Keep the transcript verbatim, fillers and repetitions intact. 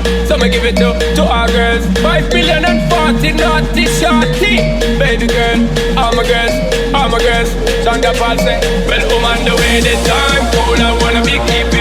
So me give it to, to our girls. Five million and forty naughty shorty. Baby girl, all my girls, all my girls. Shonda Paul say, well, I'm on the way this time. Cool, I wanna be keeping